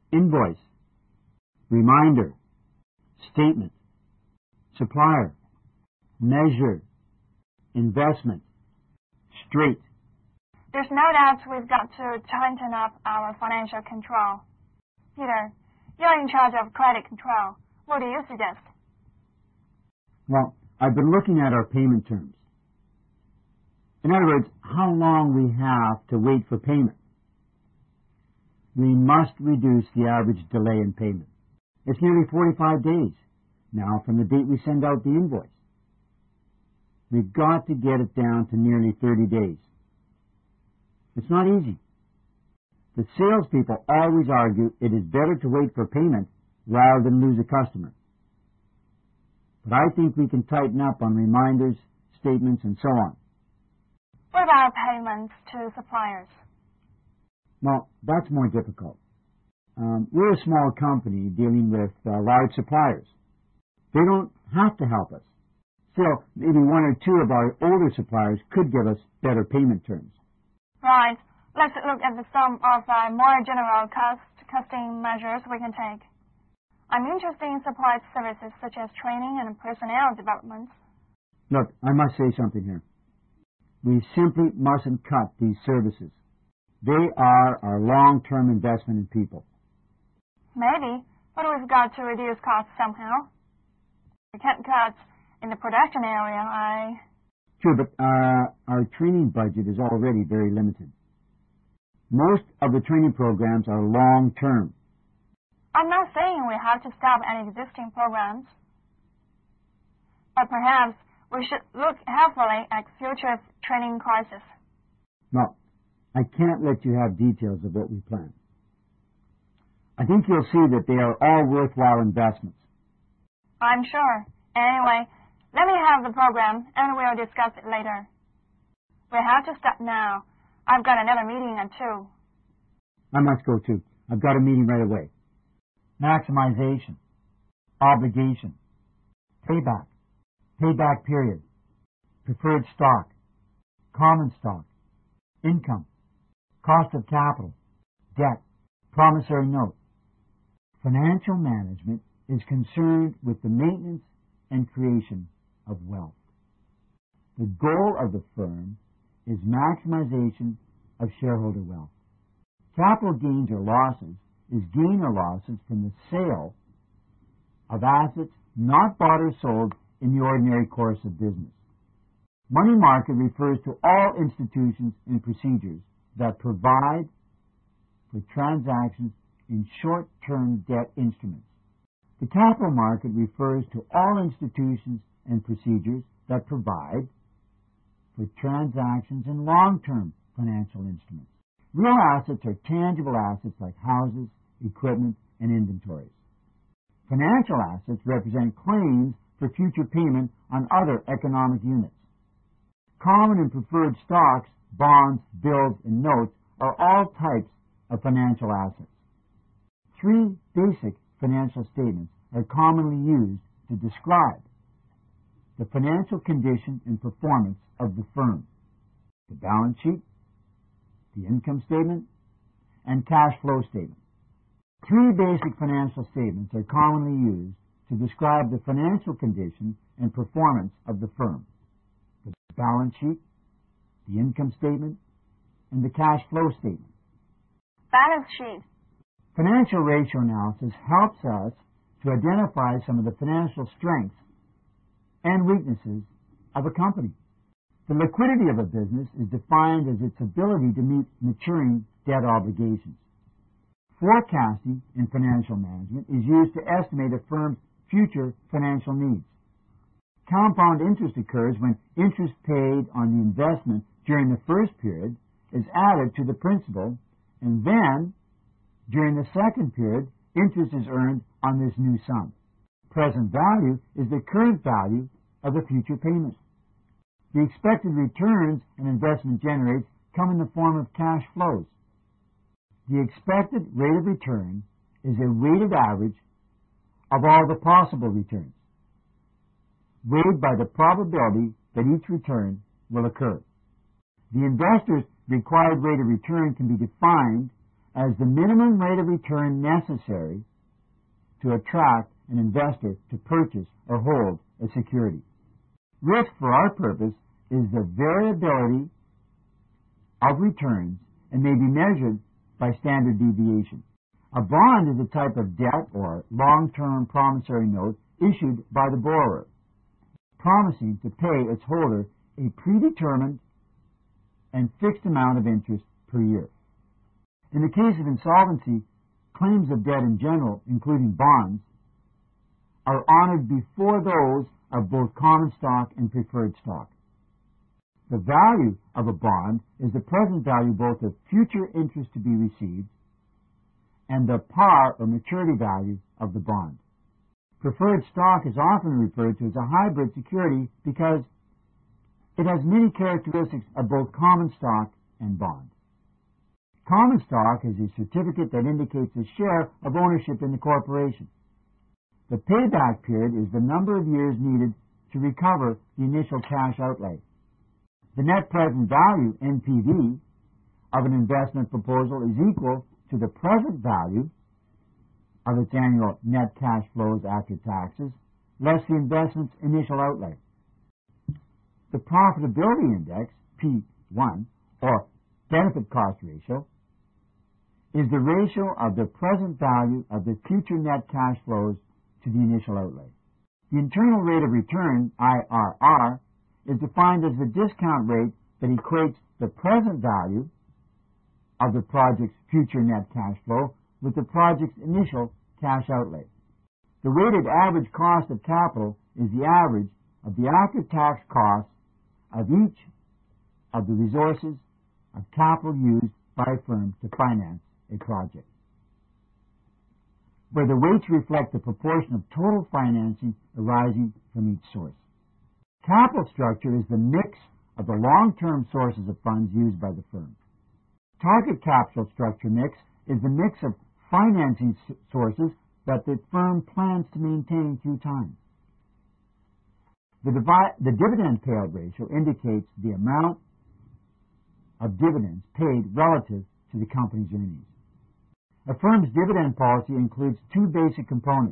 invoice, reminder, statement, supplier, measure, investment, straight. There's no doubt we've got to tighten up our financial control. Peter, you're in charge of credit control. What do you suggest? Well, I've been looking at our payment terms. In other words, how long we have to wait for payment. We must reduce the average delay in payment. It's nearly 45 days now from the date we send out the invoice. We've got to get it down to nearly 30 days. It's not easy. The salespeople always argue it is better to wait for payment rather than lose a customer. But I think we can tighten up on reminders, statements, and so on. What about payments to suppliers? Well, that's more difficult. We're a small company dealing with large suppliers. They don't have to help us. Still, maybe one or two of our older suppliers could give us better payment terms. Right. Let's look at some of the more general cost-cutting measures we can take. I'm interested in supply services such as training and personnel development. Look, I must say something here. We simply mustn't cut these services. They are our long-term investment in people. Maybe, but we've got to reduce costs somehow. We can't cut in the production area, Sure, but our training budget is already very limited. Most of the training programs are long-term. I'm not saying we have to stop any existing programs, but perhaps we should look carefully at future training courses. No, I can't let you have details of what we plan. I think you'll see that they are all worthwhile investments. I'm sure. Anyway, let me have the program, and we'll discuss it later. We have to stop now. I've got another meeting at 2. I must go too. I've got a meeting right away. Maximization, obligation, payback period, preferred stock, common stock, income, cost of capital, debt, promissory note. Financial management is concerned with the maintenance and creation of wealth. The goal of the firm is maximization of shareholder wealth. Capital gains or losses is gain or losses from the sale of assets not bought or sold in the ordinary course of business. Money market refers to all institutions and procedures that provide for transactions in short-term debt instruments. The capital market refers to all institutions and procedures that provide for transactions in long-term financial instruments. Real assets are tangible assets like houses, equipment, and inventories. Financial assets represent claims for future payment on other economic units. Common and preferred stocks, bonds, bills, and notes are all types of financial assets. 3 basic financial statements are commonly used to describe the financial condition and performance of the firm: the balance sheet, the income statement, and cash flow statement. 3 basic financial statements are commonly used to describe the financial condition and performance of the firm: the balance sheet, the income statement, and the cash flow statement. Balance sheet. Financial ratio analysis helps us to identify some of the financial strengths and weaknesses of a company. The liquidity of a business is defined as its ability to meet maturing debt obligations. Forecasting in financial management is used to estimate a firm's future financial needs. Compound interest occurs when interest paid on the investment during the first period is added to the principal, and then, during the second period, interest is earned on this new sum. Present value is the current value of the future payment. The expected returns an investment generates come in the form of cash flows. The expected rate of return is a weighted average of all the possible returns, weighed by the probability that each return will occur. The investor's required rate of return can be defined as the minimum rate of return necessary to attract an investor to purchase or hold a security. Risk, for our purpose, is the variability of returns and may be measured by standard deviation. A bond is a type of debt or long-term promissory note issued by the borrower, promising to pay its holder a predetermined and fixed amount of interest per year. In the case of insolvency, claims of debt in general, including bonds, are honored before those of both common stock and preferred stock. The value of a bond is the present value both of future interest to be received and the par or maturity value of the bond. Preferred stock is often referred to as a hybrid security because it has many characteristics of both common stock and bond. Common stock is a certificate that indicates a share of ownership in the corporation. The payback period is the number of years needed to recover the initial cash outlay. The net present value, NPV, of an investment proposal is equal to the present value of its annual net cash flows after taxes, less the investment's initial outlay. The profitability index, P1, or benefit cost ratio, is the ratio of the present value of the future net cash flows to the initial outlay. The internal rate of return, IRR, is defined as the discount rate that equates the present value of the project's future net cash flow with the project's initial cash outlay. The weighted average cost of capital is the average of the after-tax costs of each of the resources of capital used by a firm to finance a project, where the weights reflect the proportion of total financing arising from each source. Capital structure is the mix of the long-term sources of funds used by the firm. Target capital structure mix is the mix of financing sources that the firm plans to maintain through time. The dividend payout ratio indicates the amount of dividends paid relative to the company's earnings. A firm's dividend policy includes two basic components: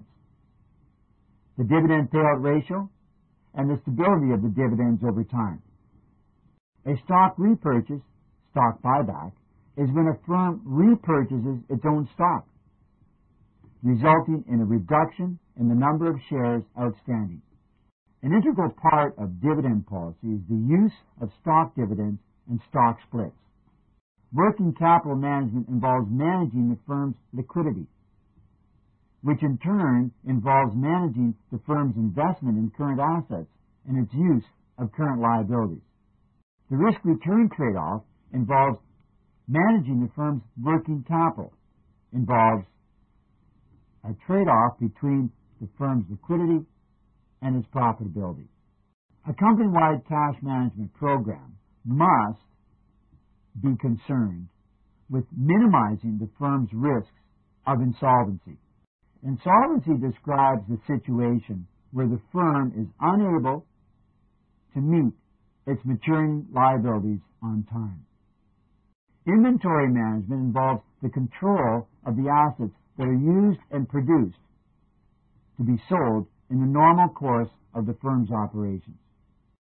the dividend payout ratio and the stability of the dividends over time. A stock repurchase, stock buyback, is when a firm repurchases its own stock, resulting in a reduction in the number of shares outstanding. An integral part of dividend policy is the use of stock dividends and stock splits. Working capital management involves managing the firm's liquidity, which in turn involves managing the firm's investment in current assets and its use of current liabilities. The risk-return trade-off involves managing the firm's working capital, involves a trade-off between the firm's liquidity and its profitability. A company-wide cash management program must be concerned with minimizing the firm's risks of insolvency. Insolvency describes the situation where the firm is unable to meet its maturing liabilities on time. Inventory management involves the control of the assets that are used and produced to be sold in the normal course of the firm's operations.